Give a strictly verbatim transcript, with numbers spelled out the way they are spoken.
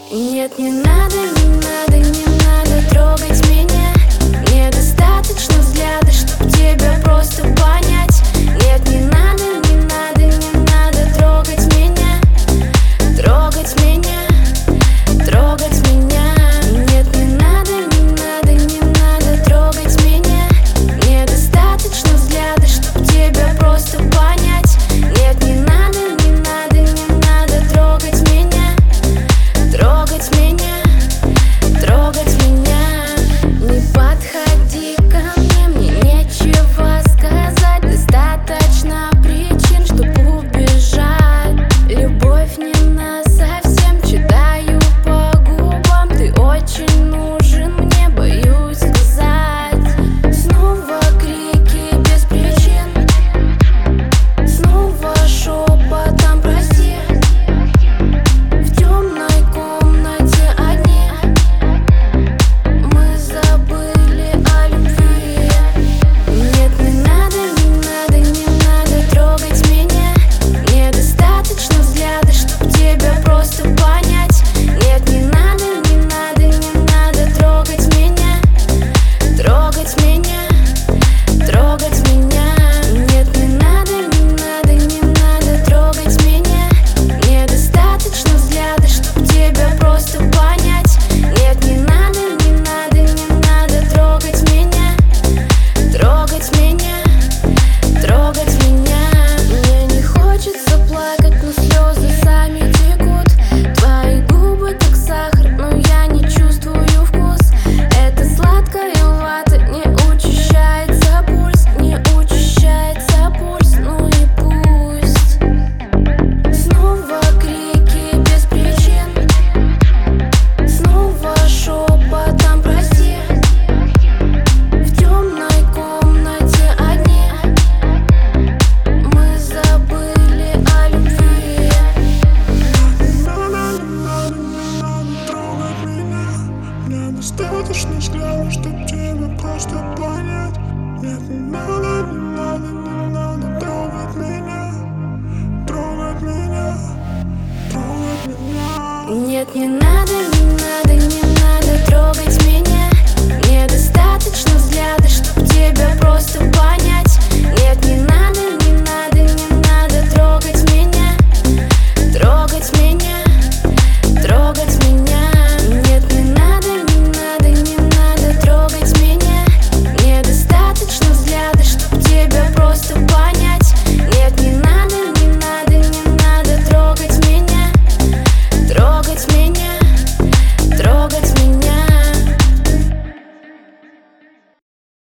Нет, не надо, не надо, не надо трогать меня. Мне достаточно взгляда, чтоб тебя просто понять. Нет, не надо, не надо, не надо трогать меня. Трогать меня, трогать меня. Нет, не надо, не надо, не надо трогать меня. Мне достаточно взгляда, чтоб тебя просто понять. Нет, не надо, не надо, не надо трогать меня. Трогать меня, трогать меня. Не подходи ко мне, мне нечего сказать. Достаточно причин, чтоб убежать. Любовь не насовсем, читаю по губам. Ты очень нужен мне, боюсь сказать. Снова крики без причин, снова шепотом прости. В темной комнате одни мы забыли о любви. Нет, не надо, не надо, не надо трогать меня. Мне достаточно взгляда, чтоб тебя просто понять. Нет, не надо, не надо, не надо трогать меня. Трогать меня, трогать меня. Нет, не надо, не надо, не надо трогать меня. Мне достаточно взгляда, чтоб тебя просто понять. Нет, не надо, не надо, не надо трогать меня. Трогать меня, трогать меня. Мне не хочется плакать, но слезы сами текут. Твои губы как сахар, но я не чувствую вкус. Это сладкая вата, не учащается пульс, не учащается пульс, ну и пусть. Снова крики без причин, снова шепотом прости. В темной комнате одни мы забыли о любви. Мне достаточно взгляда, чтоб тебя просто понять. Нет, не надо, не надо, не надо трогать меня. Трогать меня, трогать меня. Нет, не надо, не надо, не надо трогать меня. Мне достаточно взгляда, чтоб тебя просто понять.